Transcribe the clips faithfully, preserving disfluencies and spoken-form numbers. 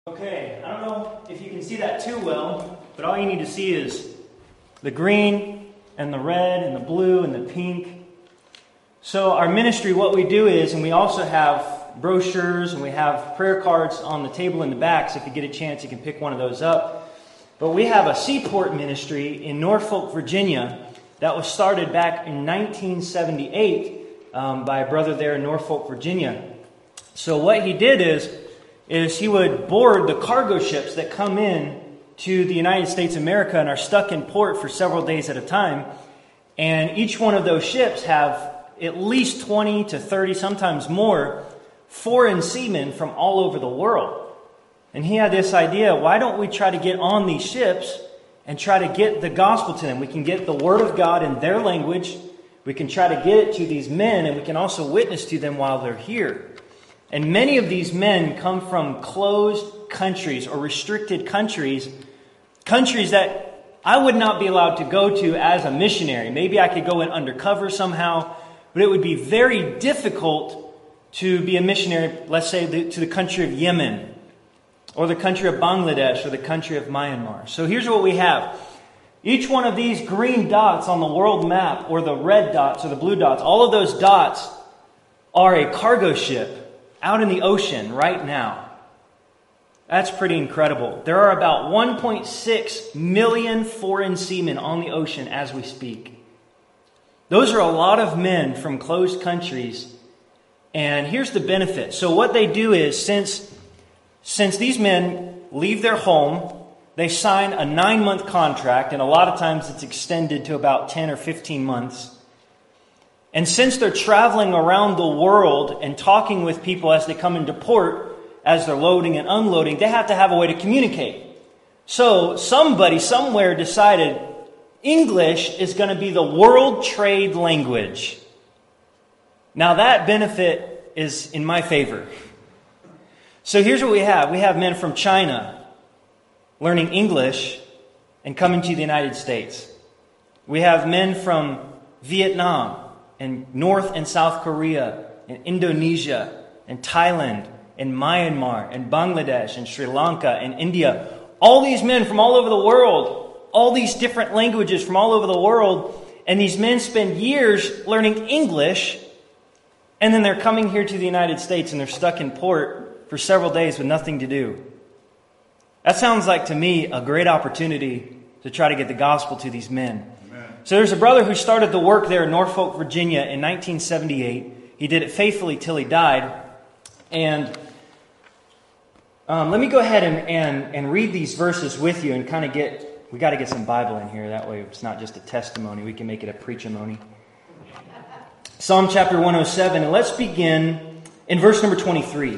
Okay, I don't know if you can see that too well, but all you need to see is the green and the red and the blue and the pink. So our ministry, what we do is, and we also have brochures and we have prayer cards on the table in the back, so if you get a chance you can pick one of those up. But we have a Seaport ministry in Norfolk, Virginia that was started back in nineteen seventy-eight um, by a brother there in Norfolk, Virginia. So what he did is, is he would board the cargo ships that come in to the United States of America and are stuck in port for several days at a time. And each one of those ships have at least twenty to thirty, sometimes more, foreign seamen from all over the world. And he had this idea, why don't we try to get on these ships and try to get the gospel to them? We can get the word of God in their language. We can try to get it to these men, and we can also witness to them while they're here. And many of these men come from closed countries or restricted countries, countries that I would not be allowed to go to as a missionary. Maybe I could go in undercover somehow, but it would be very difficult to be a missionary, let's say, to the country of Yemen, or the country of Bangladesh, or the country of Myanmar. So here's what we have. Each one of these green dots on the world map, or the red dots, or the blue dots, all of those dots are a cargo ship out in the ocean right now. That's pretty incredible. There are about one point six million foreign seamen on the ocean as we speak. Those are a lot of men from closed countries. And here's the benefit. So what they do is, since, since these men leave their home, they sign a nine-month contract, and a lot of times it's extended to about ten or fifteen months. And since they're traveling around the world and talking with people as they come into port, as they're loading and unloading, they have to have a way to communicate. So somebody somewhere decided English is going to be the world trade language. Now that benefit is in my favor. So here's what we have. We have men from China learning English and coming to the United States. We have men from Vietnam and North and South Korea, and Indonesia, and Thailand, and Myanmar, and Bangladesh, and Sri Lanka, and India. All these men from all over the world, all these different languages from all over the world, and these men spend years learning English, and then they're coming here to the United States, and they're stuck in port for several days with nothing to do. That sounds like, to me, a great opportunity to try to get the gospel to these men. So there's a brother who started the work there in Norfolk, Virginia in nineteen seventy-eight. He did it faithfully till he died. And um, let me go ahead and, and, and read these verses with you and kind of get, we got to get some Bible in here. That way it's not just a testimony. We can make it a preach-a-mony. Psalm chapter one oh seven. And let's begin in verse number twenty-three.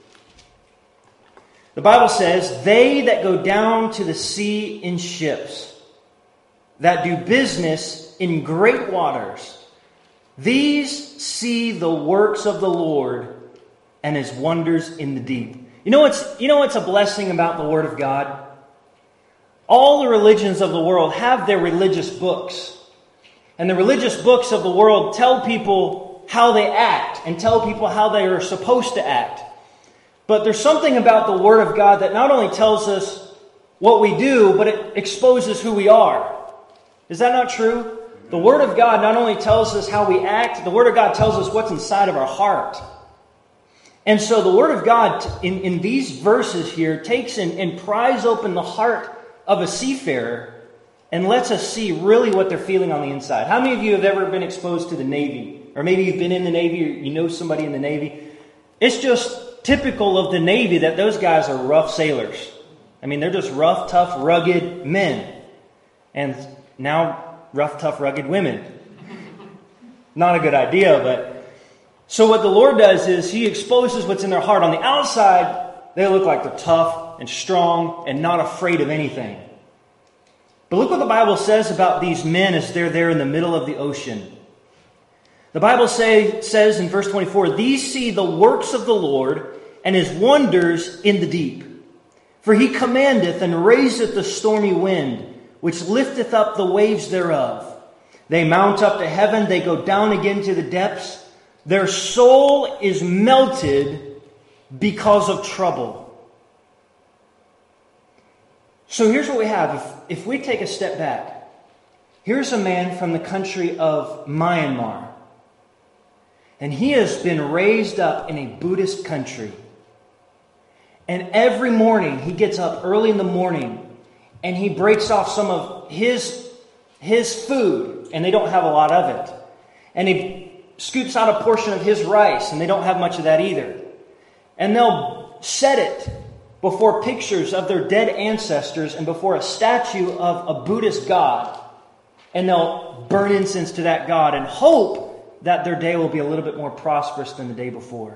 The Bible says, "They that go down to the sea in ships, that do business in great waters, these see the works of the Lord and His wonders in the deep." You know what's, you know what's a blessing about the Word of God? All the religions of the world have their religious books. And the religious books of the world tell people how they act and tell people how they are supposed to act. But there's something about the Word of God that not only tells us what we do, but it exposes who we are. Is that not true? The Word of God not only tells us how we act, the Word of God tells us what's inside of our heart. And so the Word of God in, in these verses here takes and, and pries open the heart of a seafarer and lets us see really what they're feeling on the inside. How many of you have ever been exposed to the Navy? Or maybe you've been in the Navy, or you know somebody in the Navy. It's just typical of the Navy that those guys are rough sailors. I mean, they're just rough, tough, rugged men. And now, rough, tough, rugged women. Not a good idea, but... So what the Lord does is He exposes what's in their heart. On the outside, they look like they're tough and strong and not afraid of anything. But look what the Bible says about these men as they're there in the middle of the ocean. The Bible say, says in verse twenty-four, "These see the works of the Lord and His wonders in the deep. For He commandeth and raiseth the stormy wind, which lifteth up the waves thereof. They mount up to heaven, they go down again to the depths. Their soul is melted because of trouble." So here's what we have. If, if we take a step back, here's a man from the country of Myanmar. And he has been raised up in a Buddhist country. And every morning, he gets up early in the morning and he breaks off some of his, his food, and they don't have a lot of it. And he scoops out a portion of his rice, and they don't have much of that either. And they'll set it before pictures of their dead ancestors and before a statue of a Buddhist god. And they'll burn incense to that god and hope that their day will be a little bit more prosperous than the day before.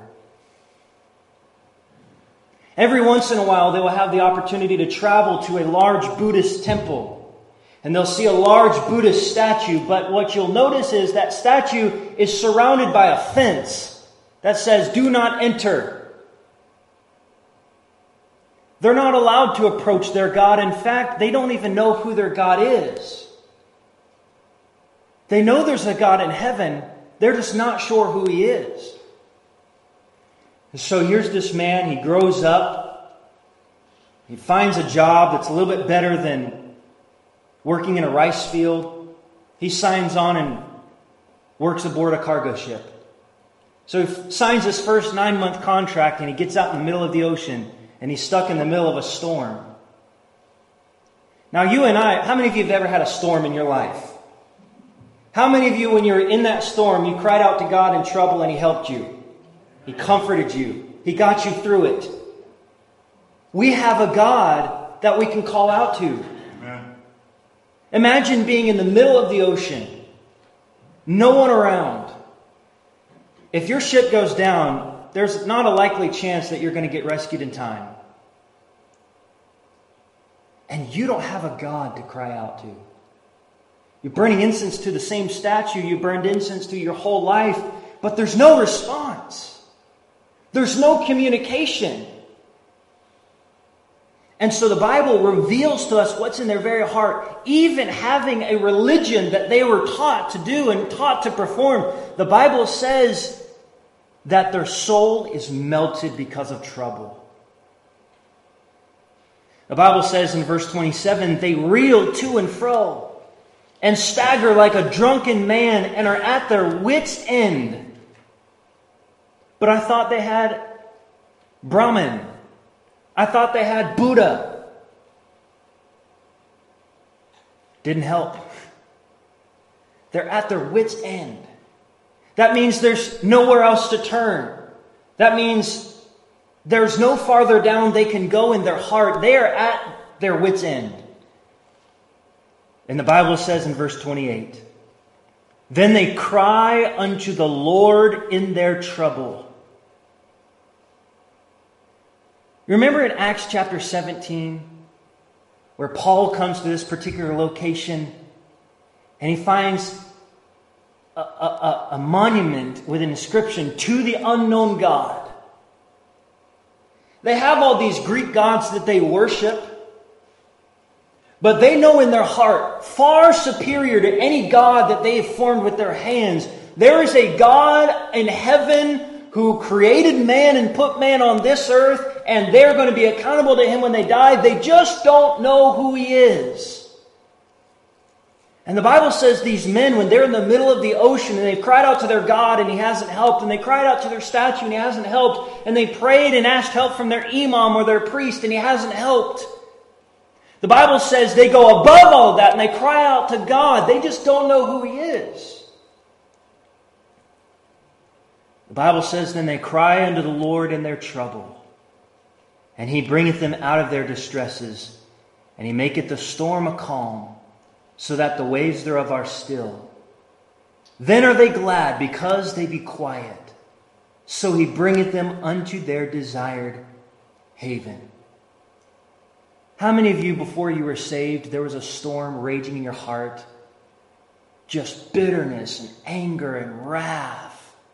Every once in a while, they will have the opportunity to travel to a large Buddhist temple. And they'll see a large Buddhist statue. But what you'll notice is that statue is surrounded by a fence that says, "Do not enter." They're not allowed to approach their God. In fact, they don't even know who their God is. They know there's a God in heaven. They're just not sure who He is. So here's this man, he grows up, he finds a job that's a little bit better than working in a rice field. He signs on and works aboard a cargo ship. So he signs his first nine-month contract and he gets out in the middle of the ocean and he's stuck in the middle of a storm. Now you and I, how many of you have ever had a storm in your life? How many of you, when you were in that storm, you cried out to God in trouble and He helped you? He comforted you. He got you through it. We have a God that we can call out to. Amen. Imagine being in the middle of the ocean. No one around. If your ship goes down, there's not a likely chance that you're going to get rescued in time. And you don't have a God to cry out to. You're burning incense to the same statue you burned incense to your whole life, but there's no response. There's no communication. And so the Bible reveals to us what's in their very heart. Even having a religion that they were taught to do and taught to perform, the Bible says that their soul is melted because of trouble. The Bible says in verse twenty-seven, they reel to and fro and stagger like a drunken man and are at their wits' end. But I thought they had Brahman. I thought they had Buddha. Didn't help. They're at their wits' end. That means there's nowhere else to turn. That means there's no farther down they can go in their heart. They are at their wits' end. And the Bible says in verse twenty-eight, then they cry unto the Lord in their trouble. Remember in Acts chapter seventeen, where Paul comes to this particular location and he finds a, a, a monument with an inscription, "To the unknown God." They have all these Greek gods that they worship, but they know in their heart, far superior to any god that they have formed with their hands, there is a God in heaven who created man and put man on this earth, and they're going to be accountable to Him when they die. They just don't know who He is. And the Bible says these men, when they're in the middle of the ocean and they've cried out to their God and He hasn't helped, and they cried out to their statue and He hasn't helped, and they prayed and asked help from their imam or their priest and He hasn't helped. The Bible says they go above all of that and they cry out to God. They just don't know who He is. The Bible says, then they cry unto the Lord in their trouble, and He bringeth them out of their distresses, and He maketh the storm a calm, so that the waves thereof are still. Then are they glad, because they be quiet. So He bringeth them unto their desired haven. How many of you, before you were saved, there was a storm raging in your heart? Just bitterness and anger and wrath.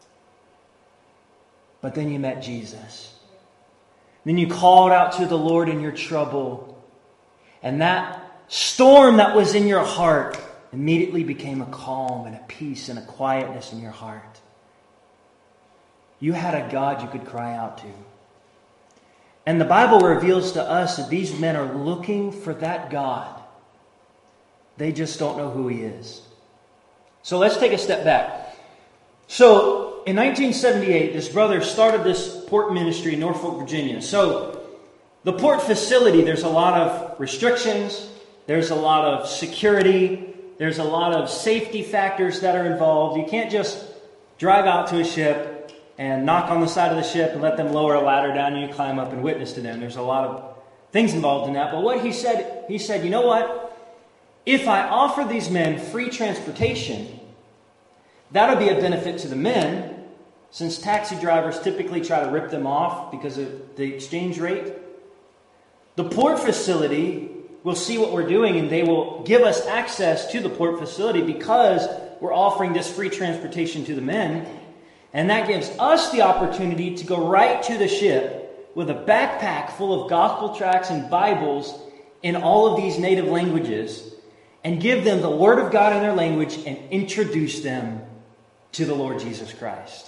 But then you met Jesus. Then you called out to the Lord in your trouble. And that storm that was in your heart immediately became a calm and a peace and a quietness in your heart. You had a God you could cry out to. And the Bible reveals to us that these men are looking for that God. They just don't know who He is. So let's take a step back. So in nineteen seventy-eight, this brother started this port ministry in Norfolk, Virginia. So the port facility, there's a lot of restrictions. There's a lot of security. There's a lot of safety factors that are involved. You can't just drive out to a ship and knock on the side of the ship and let them lower a ladder down and you climb up and witness to them. There's a lot of things involved in that. But what he said, he said, you know what? If I offer these men free transportation, that'll be a benefit to the men, since taxi drivers typically try to rip them off because of the exchange rate. The port facility will see what we're doing and they will give us access to the port facility because we're offering this free transportation to the men. And that gives us the opportunity to go right to the ship with a backpack full of gospel tracts and Bibles in all of these native languages and give them the Word of God in their language and introduce them to the Lord Jesus Christ.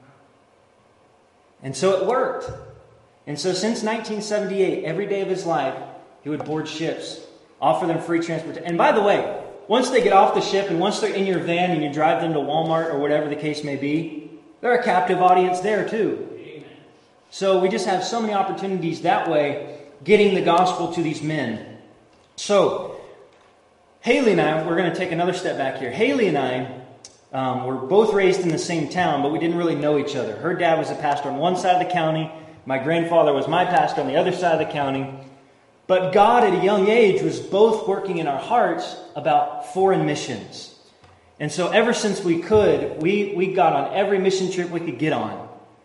And so it worked. And so since nineteen seventy-eight, every day of his life, he would board ships, offer them free transportation. And by the way, once they get off the ship and once they're in your van and you drive them to Walmart or whatever the case may be, they're a captive audience there too. Amen. So we just have so many opportunities that way, getting the gospel to these men. So Haley and I, we're going to take another step back here. Haley and I um, were both raised in the same town, but we didn't really know each other. Her dad was a pastor on one side of the county. My grandfather was my pastor on the other side of the county. But God at a young age was both working in our hearts about foreign missions. And so ever since we could, we, we got on every mission trip we could get on.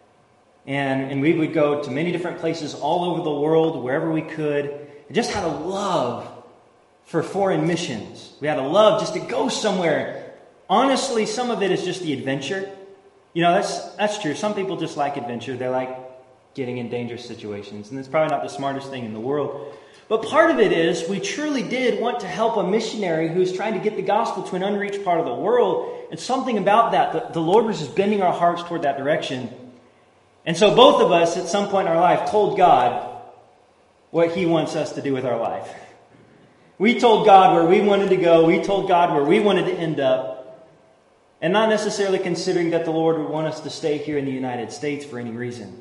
And, and we would go to many different places all over the world, wherever we could. And just had a love for foreign missions. We had a love just to go somewhere. Honestly, some of it is just the adventure. You know, that's that's true. Some people just like adventure. They like getting in dangerous situations. And it's probably not the smartest thing in the world. But part of it is we truly did want to help a missionary who's trying to get the gospel to an unreached part of the world. And something about that, the, the Lord was just bending our hearts toward that direction. And so both of us at some point in our life told God what He wants us to do with our life. We told God where we wanted to go. We told God where we wanted to end up. And not necessarily considering that the Lord would want us to stay here in the United States for any reason.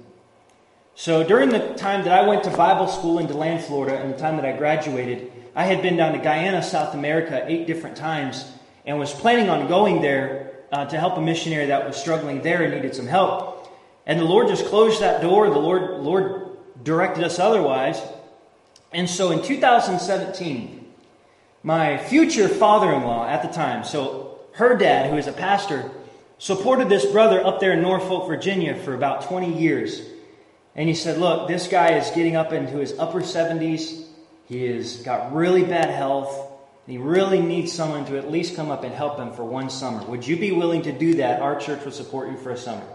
So during the time that I went to Bible school in DeLand, Florida, and the time that I graduated, I had been down to Guyana, South America, eight different times, and was planning on going there uh, to help a missionary that was struggling there and needed some help. And the Lord just closed that door. The Lord, Lord directed us otherwise. And so in two thousand seventeen, my future father-in-law at the time, so her dad, who is a pastor, supported this brother up there in Norfolk, Virginia for about twenty years. And he said, look, this guy is getting up into his upper seventies. He has got really bad health. He really needs someone to at least come up and help him for one summer. Would you be willing to do that? Our church will support you for a summer.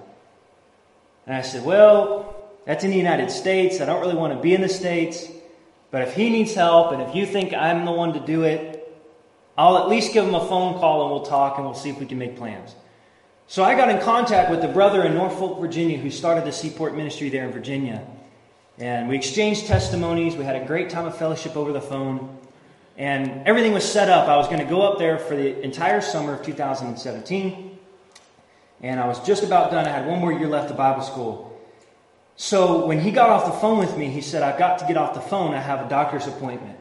And I said, well, that's in the United States. I don't really want to be in the States. But if he needs help and if you think I'm the one to do it, I'll at least give him a phone call and we'll talk and we'll see if we can make plans. So I got in contact with the brother in Norfolk, Virginia, who started the Seaport Ministry there in Virginia. And we exchanged testimonies. We had a great time of fellowship over the phone. And everything was set up. I was going to go up there for the entire summer of two thousand seventeen. And I was just about done. I had one more year left of Bible school. So when he got off the phone with me, he said, I've got to get off the phone. I have a doctor's appointment.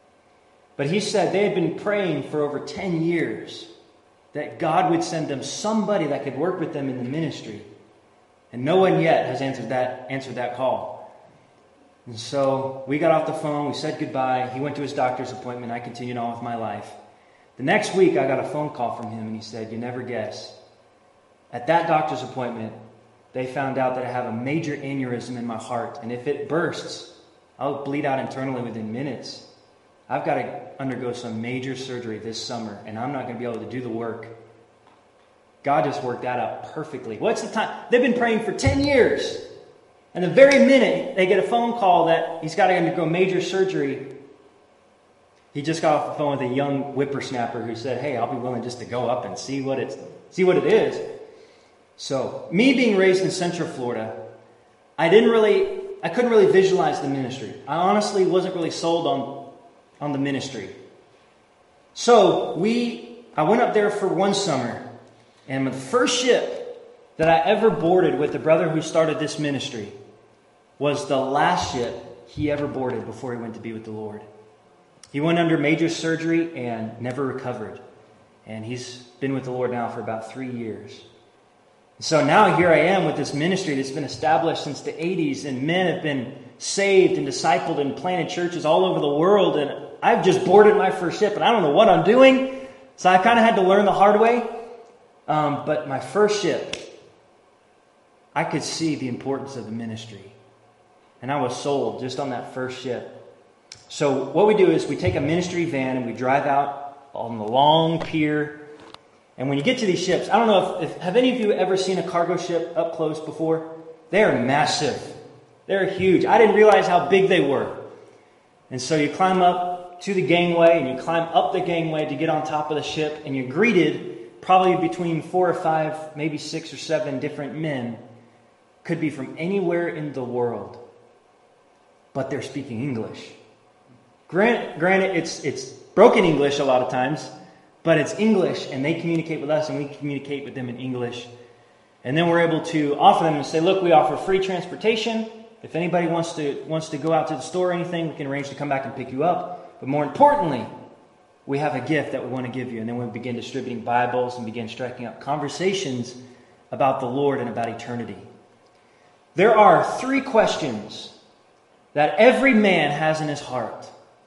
But he said they had been praying for over ten years that God would send them somebody that could work with them in the ministry. And no one yet has answered that, answered that call. And so we got off the phone. We said goodbye. He went to his doctor's appointment. I continued on with my life. The next week, I got a phone call from him, and he said, you never guess. At that doctor's appointment, they found out that I have a major aneurysm in my heart. And if it bursts, I'll bleed out internally within minutes. I've got to undergo some major surgery this summer, and I'm not going to be able to do the work. God just worked that out perfectly. What's the time? They've been praying for ten years. And the very minute they get a phone call that he's got to undergo major surgery, he just got off the phone with a young whippersnapper who said, hey, I'll be willing just to go up and see what it's, see what it is. So, me being raised in Central Florida, I didn't really I couldn't really visualize the ministry. I honestly wasn't really sold on, on the ministry. So we, I went up there for one summer, and the first ship that I ever boarded with the brother who started this ministry was the last ship he ever boarded before he went to be with the Lord. He went under major surgery and never recovered. And he's been with the Lord now for about three years. So now here I am with this ministry that's been established since the eighties, and men have been saved and discipled and planted churches all over the world, and I've just boarded my first ship, and I don't know what I'm doing, so I kind of had to learn the hard way. Um, but my first ship, I could see the importance of the ministry, and I was sold just on that first ship. So what we do is we take a ministry van and we drive out on the long pier. And when you get to these ships, I don't know if, if have any of you ever seen a cargo ship up close before? They're massive. They're huge. I didn't realize how big they were. And so you climb up to the gangway and you climb up the gangway to get on top of the ship, and you're greeted probably between four or five, maybe six or seven different men. Could be from anywhere in the world. But they're speaking English. Grant, granted, it's it's broken English a lot of times. But it's English, and they communicate with us, and we communicate with them in English. And then we're able to offer them and say, look, we offer free transportation. If anybody wants to wants to go out to the store or anything, we can arrange to come back and pick you up. But more importantly, we have a gift that we want to give you. And then we begin distributing Bibles and begin striking up conversations about the Lord and about eternity. There are three questions that every man has in his heart,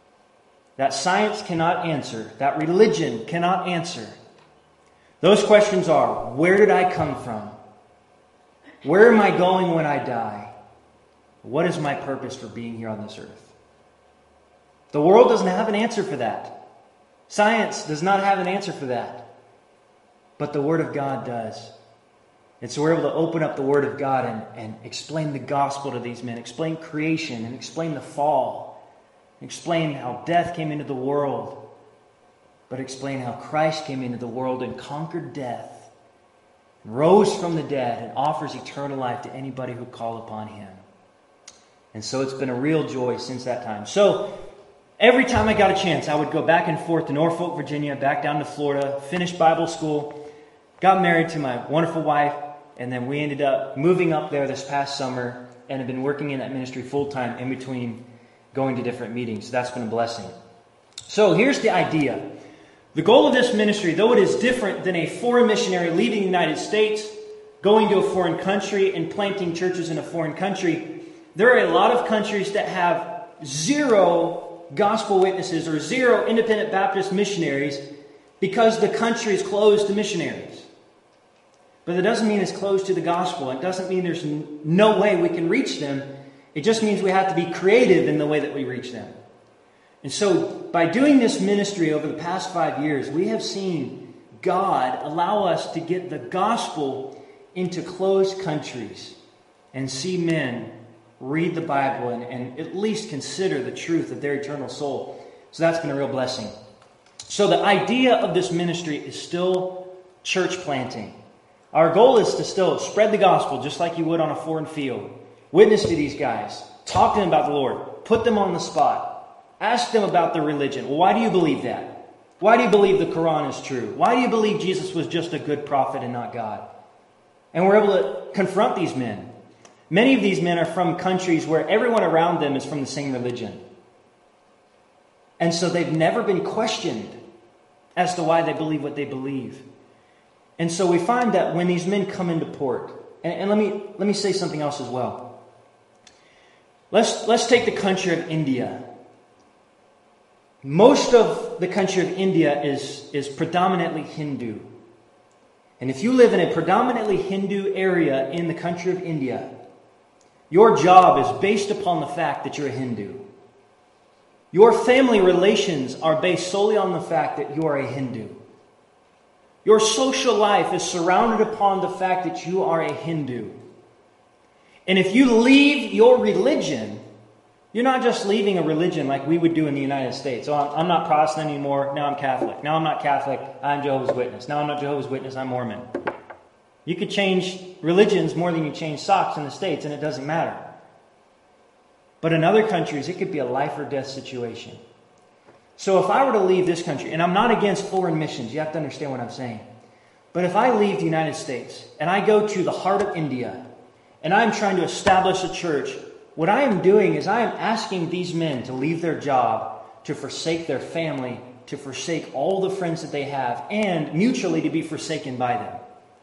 that science cannot answer, that religion cannot answer. Those questions are, where did I come from? Where am I going when I die? What is my purpose for being here on this earth? The world doesn't have an answer for that. Science does not have an answer for that. But the Word of God does. And so we're able to open up the Word of God and, and explain the gospel to these men, explain creation and explain the fall. Explain how death came into the world, but explain how Christ came into the world and conquered death, and rose from the dead, and offers eternal life to anybody who call upon Him. And so it's been a real joy since that time. So every time I got a chance, I would go back and forth to Norfolk, Virginia, back down to Florida, finish Bible school, got married to my wonderful wife, and then we ended up moving up there this past summer and have been working in that ministry full-time in between going to different meetings. That's been a blessing. So here's the idea. The goal of this ministry, though it is different than a foreign missionary leaving the United States, going to a foreign country and planting churches in a foreign country, there are a lot of countries that have zero gospel witnesses or zero independent Baptist missionaries because the country is closed to missionaries. But that doesn't mean it's closed to the gospel. It doesn't mean there's no way we can reach them. It just means we have to be creative in the way that we reach them. And so by doing this ministry over the past five years, we have seen God allow us to get the gospel into closed countries and see men read the Bible and, and at least consider the truth of their eternal soul. So that's been a real blessing. So the idea of this ministry is still church planting. Our goal is to still spread the gospel just like you would on a foreign field. Witness to these guys. Talk to them about the Lord. Put them on the spot. Ask them about their religion. Well, why do you believe that? Why do you believe the Quran is true? Why do you believe Jesus was just a good prophet and not God? And we're able to confront these men. Many of these men are from countries where everyone around them is from the same religion. And so they've never been questioned as to why they believe what they believe. And so we find that when these men come into port, and, and let me let me say something else as well. Let's, let's take the country of India. Most of the country of India is, is predominantly Hindu. And if you live in a predominantly Hindu area in the country of India, your job is based upon the fact that you're a Hindu. Your family relations are based solely on the fact that you are a Hindu. Your social life is surrounded upon the fact that you are a Hindu. And if you leave your religion, you're not just leaving a religion like we would do in the United States. So I'm, I'm not Protestant anymore. Now I'm Catholic. Now I'm not Catholic. I'm Jehovah's Witness. Now I'm not Jehovah's Witness. I'm Mormon. You could change religions more than you change socks in the States, and it doesn't matter. But in other countries, it could be a life or death situation. So if I were to leave this country, and I'm not against foreign missions, you have to understand what I'm saying. But if I leave the United States and I go to the heart of India and I'm trying to establish a church, what I am doing is I am asking these men to leave their job, to forsake their family, to forsake all the friends that they have, and mutually to be forsaken by them.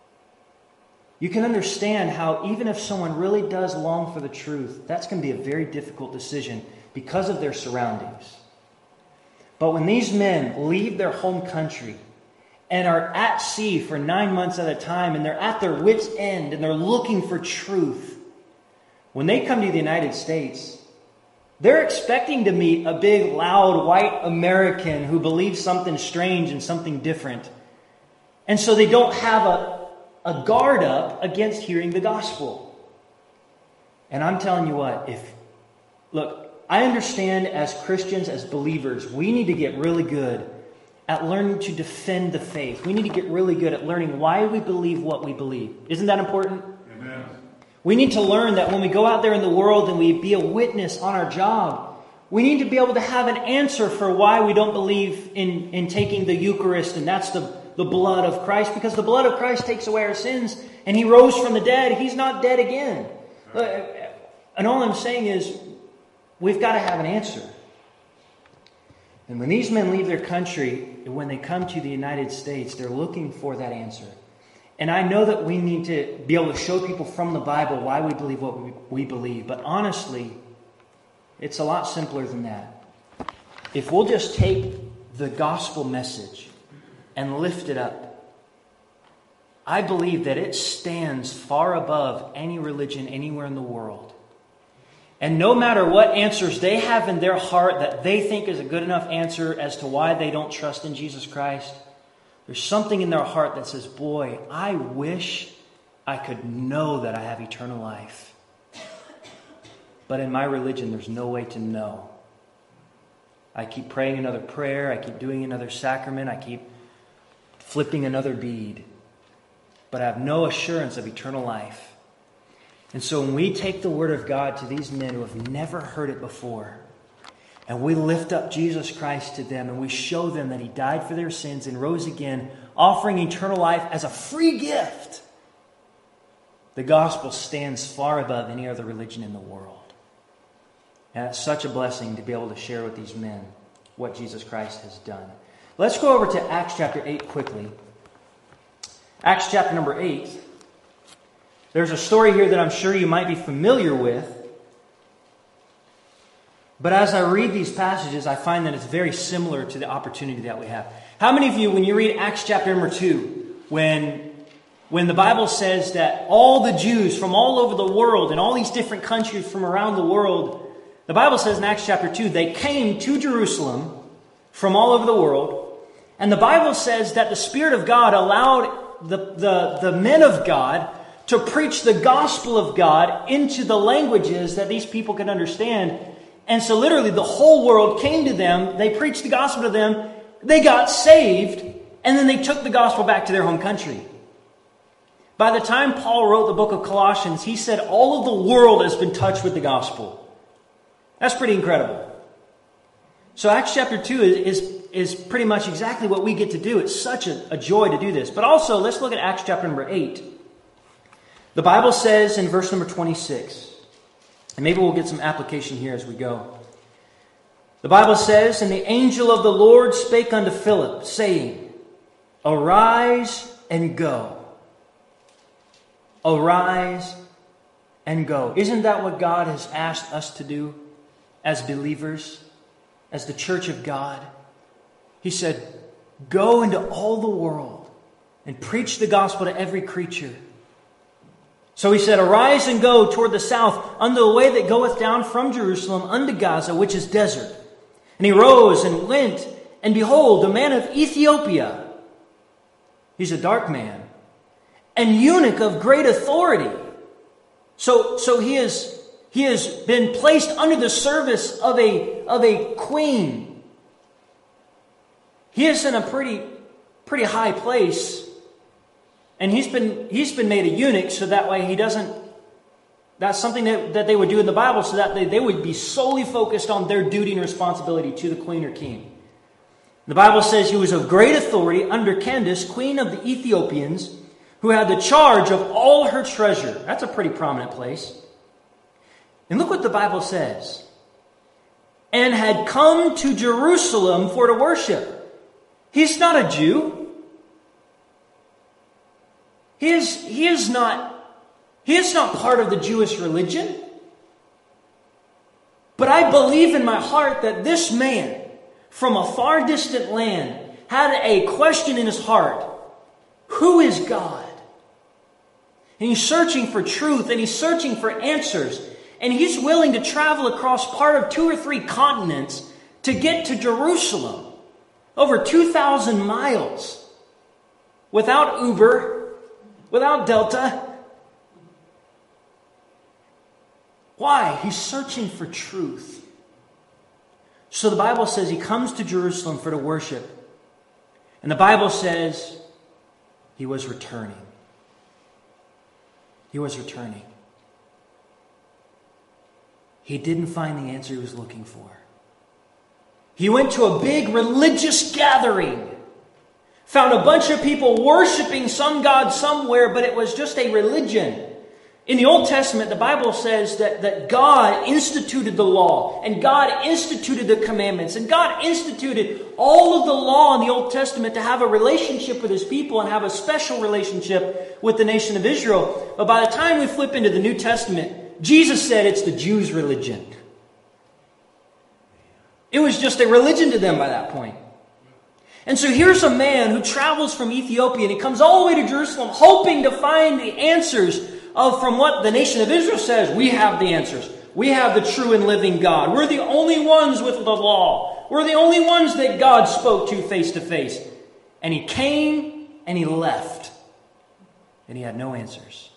You can understand how even if someone really does long for the truth, that's going to be a very difficult decision because of their surroundings. But when these men leave their home country and are at sea for nine months at a time, and they're at their wits' end, and they're looking for truth, when they come to the United States, they're expecting to meet a big, loud, white American who believes something strange and something different. And so they don't have a, a guard up against hearing the gospel. And I'm telling you what, if, look, I understand as Christians, as believers, we need to get really good at learning to defend the faith. We need to get really good at learning why we believe what we believe. Isn't that important? Amen. We need to learn that when we go out there in the world and we be a witness on our job, we need to be able to have an answer for why we don't believe in, in taking the Eucharist, and that's the, the blood of Christ, because the blood of Christ takes away our sins, and He rose from the dead. He's not dead again. And all I'm saying is, we've got to have an answer. And when these men leave their country, when they come to the United States, they're looking for that answer. And I know that we need to be able to show people from the Bible why we believe what we, we believe. But honestly, it's a lot simpler than that. If we'll just take the gospel message and lift it up, I believe that it stands far above any religion anywhere in the world. And no matter what answers they have in their heart that they think is a good enough answer as to why they don't trust in Jesus Christ, there's something in their heart that says, boy, I wish I could know that I have eternal life. But in my religion, there's no way to know. I keep praying another prayer. I keep doing another sacrament. I keep flipping another bead. But I have no assurance of eternal life. And so when we take the Word of God to these men who have never heard it before, and we lift up Jesus Christ to them, and we show them that He died for their sins and rose again, offering eternal life as a free gift, the gospel stands far above any other religion in the world. And it's such a blessing to be able to share with these men what Jesus Christ has done. Let's go over to Acts chapter eight quickly. Acts chapter number eight. There's a story here that I'm sure you might be familiar with. But as I read these passages, I find that it's very similar to the opportunity that we have. How many of you, when you read Acts chapter number two, when, when the Bible says that all the Jews from all over the world and all these different countries from around the world, the Bible says in Acts chapter two, they came to Jerusalem from all over the world. And the Bible says that the Spirit of God allowed the, the, the men of God to preach the gospel of God into the languages that these people could understand. And so literally the whole world came to them. They preached the gospel to them. They got saved. And then they took the gospel back to their home country. By the time Paul wrote the book of Colossians, he said all of the world has been touched with the gospel. That's pretty incredible. So Acts chapter two is, is, is pretty much exactly what we get to do. It's such a, a joy to do this. But also, let's look at Acts chapter number eight. The Bible says in verse number twenty-six, and maybe we'll get some application here as we go. The Bible says, "And the angel of the Lord spake unto Philip, saying, Arise and go. Arise and go." Isn't that what God has asked us to do as believers, as the church of God? He said, go into all the world and preach the gospel to every creature. So he said, "Arise and go toward the south, unto the way that goeth down from Jerusalem unto Gaza, which is desert." And he rose and went, and behold, a man of Ethiopia. He's a dark man, and eunuch of great authority. So, so he is he has been placed under the service of a of a queen. He is in a pretty pretty high place. And he's been he's been made a eunuch, so that way he doesn't That's something that, that they would do in the Bible so that they, they would be solely focused on their duty and responsibility to the queen or king. The Bible says he was of great authority under Candace, queen of the Ethiopians, who had the charge of all her treasure. That's a pretty prominent place. And look what the Bible says. And had come to Jerusalem for to worship. He's not a Jew. He is, he is not He is not part of the Jewish religion. But I believe in my heart that this man from a far distant land had a question in his heart. Who is God? And he's searching for truth and he's searching for answers. And he's willing to travel across part of two or three continents to get to Jerusalem. Over two thousand miles. Without Uber, without Delta. Why? He's searching for truth. So the Bible says he comes to Jerusalem for to worship. And the Bible says he was returning. He was returning. He didn't find the answer he was looking for. He went to a big religious gathering. Found a bunch of people worshiping some god somewhere, but it was just a religion. In the Old Testament, the Bible says that, that God instituted the law, and God instituted the commandments, and God instituted all of the law in the Old Testament to have a relationship with His people and have a special relationship with the nation of Israel. But by the time we flip into the New Testament, Jesus said it's the Jews' religion. It was just a religion to them by that point. And so here's a man who travels from Ethiopia and he comes all the way to Jerusalem hoping to find the answers of from what the nation of Israel says. We have the answers. We have the true and living God. We're the only ones with the law. We're the only ones that God spoke to face to face. And he came and he left. And he had no answers.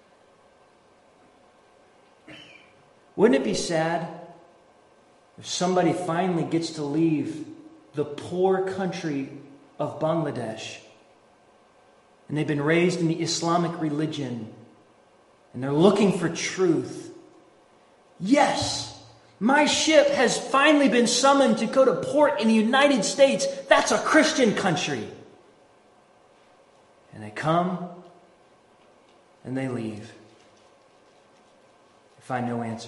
Wouldn't it be sad if somebody finally gets to leave the poor country of Bangladesh and they've been raised in the Islamic religion and they're looking for truth? Yes, my ship has finally been summoned to go to port in the United States. That's a Christian country. And they come and they leave. They find no answer.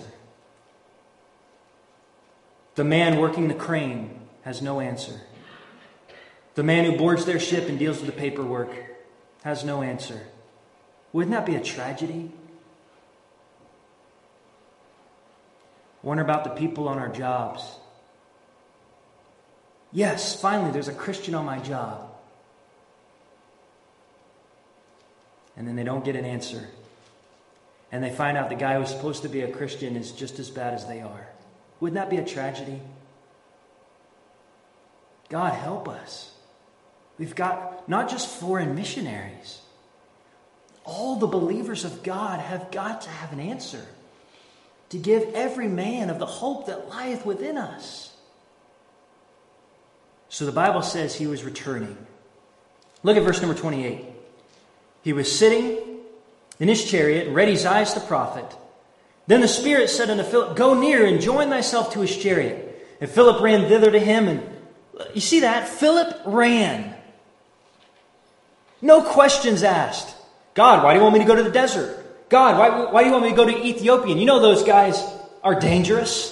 The man working the crane has no answer. The man who boards their ship and deals with the paperwork has no answer. Wouldn't that be a tragedy? Wonder about the people on our jobs. Yes, finally there's a Christian on my job. And then they don't get an answer. And they find out the guy who's supposed to be a Christian is just as bad as they are. Wouldn't that be a tragedy? God help us. We've got not just foreign missionaries. All the believers of God have got to have an answer to give every man of the hope that lieth within us. So the Bible says he was returning. Look at verse number twenty-eight. He was sitting in his chariot and read Isaiah the prophet. Then the Spirit said unto Philip, Go near and join thyself to his chariot. And Philip ran thither to him. And you see that? Philip ran. No questions asked. God, why do you want me to go to the desert? God, why, why do you want me to go to Ethiopia? And you know those guys are dangerous.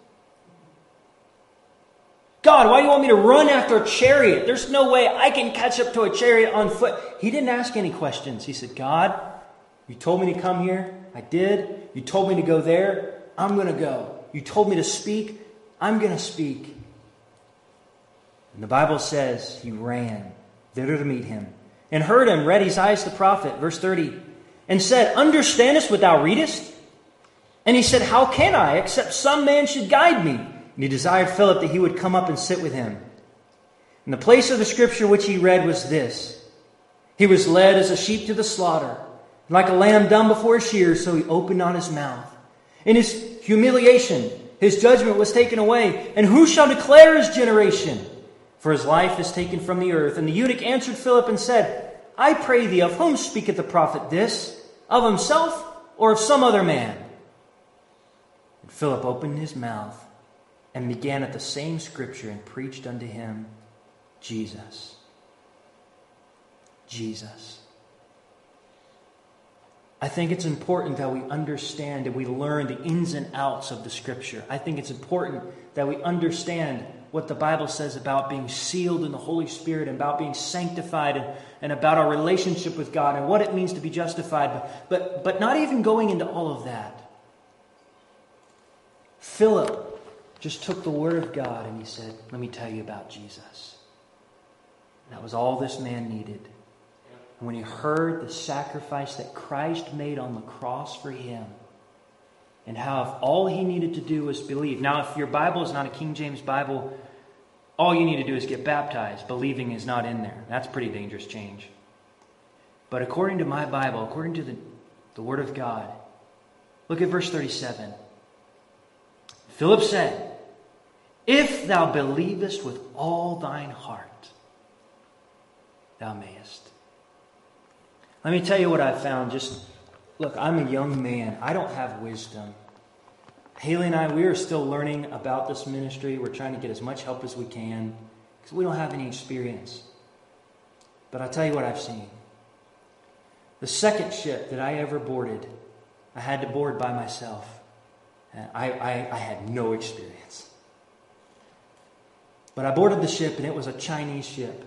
God, why do you want me to run after a chariot? There's no way I can catch up to a chariot on foot. He didn't ask any questions. He said, God, you told me to come here. I did. You told me to go there. I'm going to go. You told me to speak. I'm going to speak. And the Bible says he ran thither to meet him and heard him, read Isaiah the prophet, verse thirty, and said, Understandest what thou readest? And he said, How can I, except some man should guide me? And he desired Philip that he would come up and sit with him. And the place of the scripture which he read was this: He was led as a sheep to the slaughter, and like a lamb dumb before his shears, so he opened not his mouth. In his humiliation, his judgment was taken away. And who shall declare his generation? For his life is taken from the earth. And the eunuch answered Philip and said, I pray thee, of whom speaketh the prophet this? Of himself or of some other man? Philip opened his mouth and began at the same scripture and preached unto him Jesus. Jesus. I think it's important that we understand and we learn the ins and outs of the Scripture. I think it's important that we understand what the Bible says about being sealed in the Holy Spirit and about being sanctified and, and about our relationship with God and what it means to be justified. But, but, but not even going into all of that. Philip just took the Word of God and he said, let me tell you about Jesus. And that was all this man needed. And when he heard the sacrifice that Christ made on the cross for him, and how if all he needed to do was believe. Now, if your Bible is not a King James Bible, all you need to do is get baptized. Believing is not in there. That's a pretty dangerous change. But according to my Bible, according to the, the Word of God, look at verse thirty-seven. Philip said, if thou believest with all thine heart, thou mayest. Let me tell you what I've found. Just look, I'm a young man. I don't have wisdom. Haley and I, we are still learning about this ministry. We're trying to get as much help as we can because we don't have any experience. But I'll tell you what I've seen. The second ship that I ever boarded, I had to board by myself. I, I, I had no experience. But I boarded the ship, and it was a Chinese ship.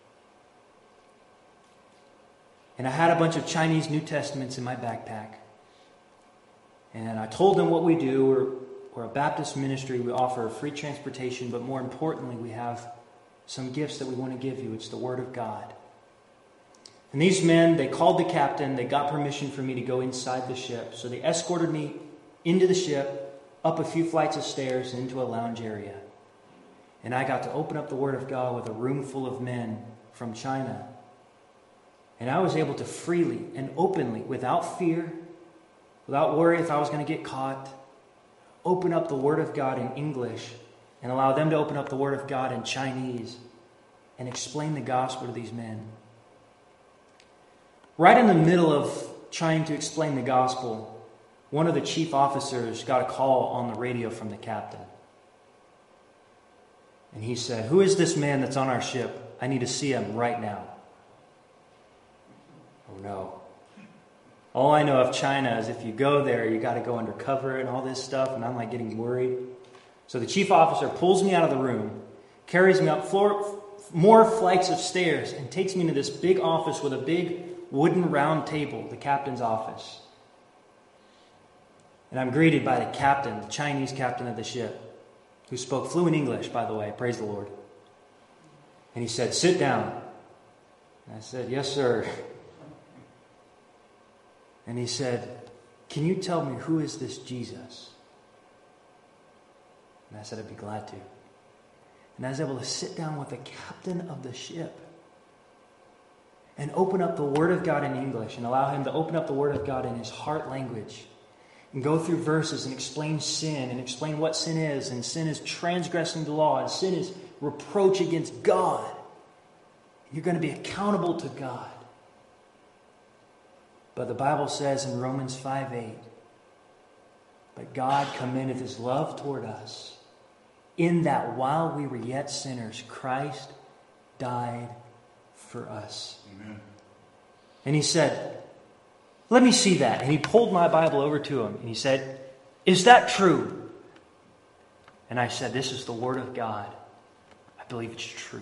And I had a bunch of Chinese New Testaments in my backpack. And I told them what we do. We're, we're a Baptist ministry. We offer free transportation, but more importantly, we have some gifts that we want to give you. It's the Word of God. And these men, they called the captain. They got permission for me to go inside the ship. So they escorted me into the ship, up a few flights of stairs, and into a lounge area. And I got to open up the Word of God with a room full of men from China. And I was able to freely and openly, without fear, without worry if I was going to get caught, open up the Word of God in English and allow them to open up the Word of God in Chinese and explain the gospel to these men. Right in the middle of trying to explain the gospel, one of the chief officers got a call on the radio from the captain. And he said, who is this man that's on our ship? I need to see him right now. Oh no. All I know of China is if you go there, you got to go undercover and all this stuff, and I'm like getting worried. So the chief officer pulls me out of the room, carries me up floor, more flights of stairs, and takes me into this big office with a big wooden round table, the captain's office. And I'm greeted by the captain, the Chinese captain of the ship, who spoke fluent English, by the way, praise the Lord. And he said, sit down. And I said, yes, sir. And he said, can you tell me who is this Jesus? And I said, I'd be glad to. And I was able to sit down with the captain of the ship and open up the Word of God in English and allow him to open up the Word of God in his heart language and go through verses and explain sin and explain what sin is. And sin is transgressing the law, and sin is reproach against God. And you're going to be accountable to God. But the Bible says in Romans five eight, but God commendeth his love toward us, in that while we were yet sinners, Christ died for us. Amen. And he said, let me see that. And he pulled my Bible over to him and he said, is that true? And I said, this is the Word of God. I believe it's true.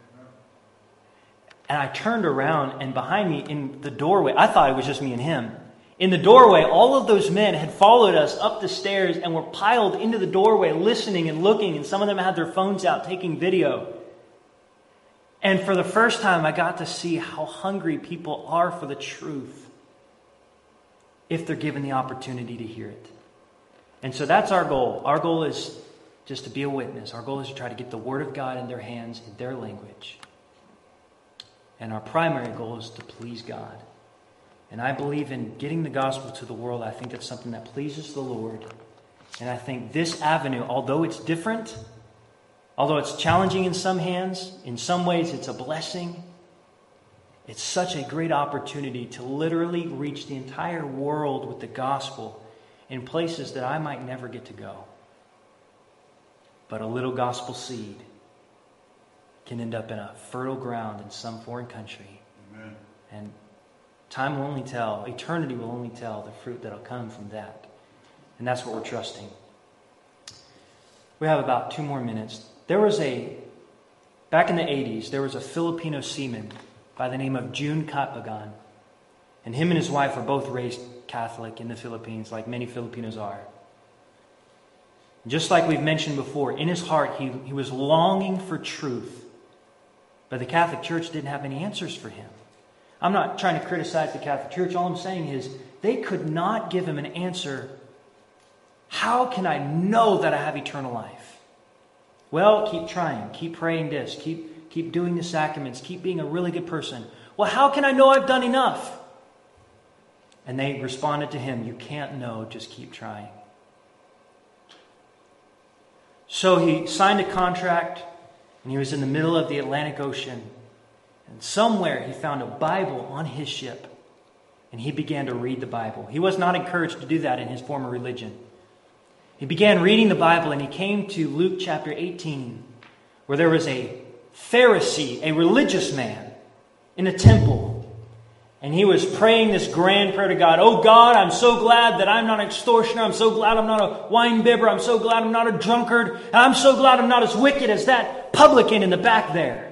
And I turned around, and behind me in the doorway, I thought it was just me and him. In the doorway, all of those men had followed us up the stairs and were piled into the doorway listening and looking, and some of them had their phones out taking video. And for the first time, I got to see how hungry people are for the truth if they're given the opportunity to hear it. And so that's our goal. Our goal is just to be a witness. Our goal is to try to get the Word of God in their hands, in their language. And our primary goal is to please God. And I believe in getting the gospel to the world. I think that's something that pleases the Lord. And I think this avenue, although it's different, although it's challenging in some hands, in some ways it's a blessing. It's such a great opportunity to literally reach the entire world with the gospel in places that I might never get to go. But a little gospel seed can end up in a fertile ground in some foreign country. Amen. And time will only tell, eternity will only tell the fruit that will come from that. And that's what we're trusting. We have about two more minutes. There was a, back in the eighties, there was a Filipino seaman by the name of June Katbagan. And him and his wife were both raised Catholic in the Philippines, like many Filipinos are. Just like we've mentioned before, in his heart, he, he was longing for truth. But the Catholic Church didn't have any answers for him. I'm not trying to criticize the Catholic Church. All I'm saying is they could not give him an answer. How can I know that I have eternal life? Well, keep trying. Keep praying this. Keep, keep doing the sacraments. Keep being a really good person. Well, how can I know I've done enough? And they responded to him, you can't know, just keep trying. So he signed a contract, and he was in the middle of the Atlantic Ocean. And somewhere he found a Bible on his ship, and he began to read the Bible. He was not encouraged to do that in his former religion. He began reading the Bible, and he came to Luke chapter eighteen, where there was a Pharisee, a religious man, in a temple. And he was praying this grand prayer to God. Oh God, I'm so glad that I'm not an extortioner. I'm so glad I'm not a wine bibber. I'm so glad I'm not a drunkard. And I'm so glad I'm not as wicked as that publican in the back there.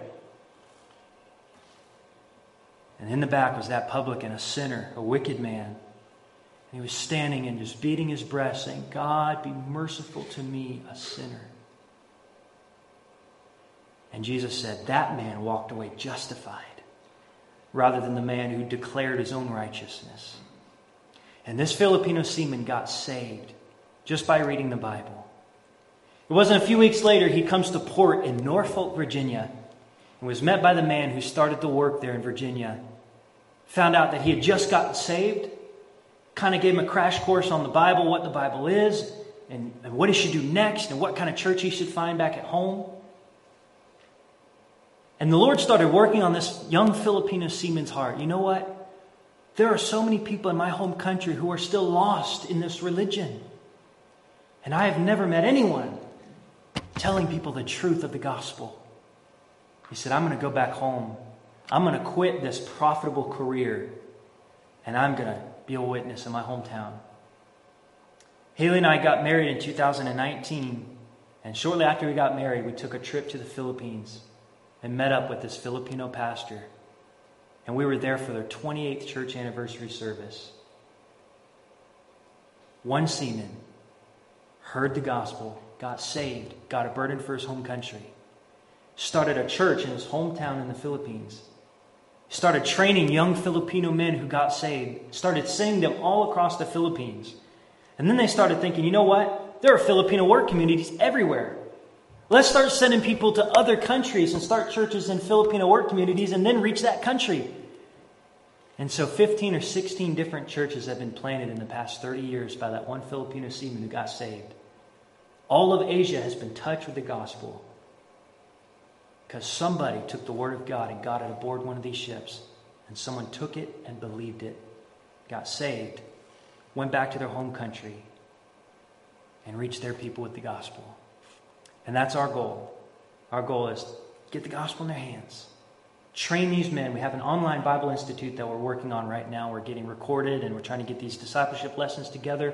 And in the back was that publican, a sinner, a wicked man. And he was standing and just beating his breast, saying, God, be merciful to me, a sinner. And Jesus said, that man walked away justified, rather than the man who declared his own righteousness. And this Filipino seaman got saved just by reading the Bible. It wasn't a few weeks later, he comes to port in Norfolk, Virginia, and was met by the man who started the work there in Virginia. Found out that he had just gotten saved, kind of gave him a crash course on the Bible, what the Bible is, and, and what he should do next, and what kind of church he should find back at home. And the Lord started working on this young Filipino seaman's heart. You know what? There are so many people in my home country who are still lost in this religion. And I have never met anyone telling people the truth of the gospel. He said, I'm going to go back home. I'm going to quit this profitable career. And I'm going to be a witness in my hometown. Haley and I got married in two thousand nineteen. And shortly after we got married, we took a trip to the Philippines and met up with this Filipino pastor. And we were there for their twenty-eighth church anniversary service. One seaman heard the gospel, got saved, got a burden for his home country, started a church in his hometown in the Philippines, started training young Filipino men who got saved, started sending them all across the Philippines. And then they started thinking, you know what? There are Filipino work communities everywhere. Let's start sending people to other countries and start churches in Filipino work communities and then reach that country. And so fifteen or sixteen different churches have been planted in the past thirty years by that one Filipino seaman who got saved. All of Asia has been touched with the gospel because somebody took the word of God and got it aboard one of these ships. And someone took it and believed it, got saved, went back to their home country, and reached their people with the gospel. And that's our goal. Our goal is get the gospel in their hands. Train these men. We have an online Bible Institute that we're working on right now. We're getting recorded and we're trying to get these discipleship lessons together.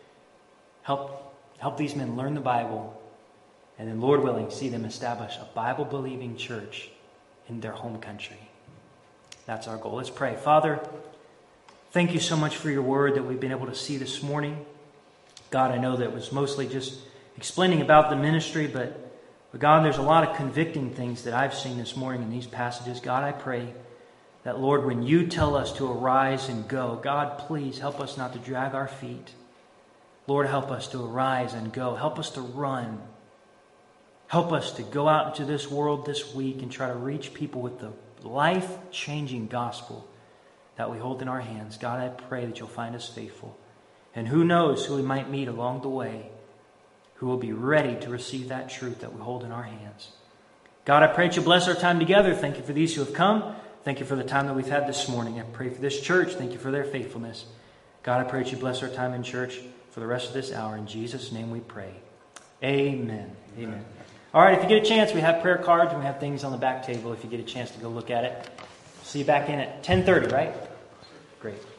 Help, help these men learn the Bible. And then, Lord willing, see them establish a Bible-believing church in their home country. That's our goal. Let's pray. Father, thank you so much for your word that we've been able to see this morning. God, I know that it was mostly just explaining about the ministry, but, but God, there's a lot of convicting things that I've seen this morning in these passages. God, I pray that, Lord, when you tell us to arise and go, God, please help us not to drag our feet. Lord, help us to arise and go. Help us to run. Help us to go out into this world this week and try to reach people with the life-changing gospel that we hold in our hands. God, I pray that you'll find us faithful. And who knows who we might meet along the way who will be ready to receive that truth that we hold in our hands. God, I pray that you bless our time together. Thank you for these who have come. Thank you for the time that we've had this morning. I pray for this church. Thank you for their faithfulness. God, I pray that you bless our time in church. for the rest of this hour. In Jesus' name we pray. Amen. Amen. All right, if you get a chance, we have prayer cards and we have things on the back table if you get a chance to go look at it. See you back in at ten thirty, right? Great.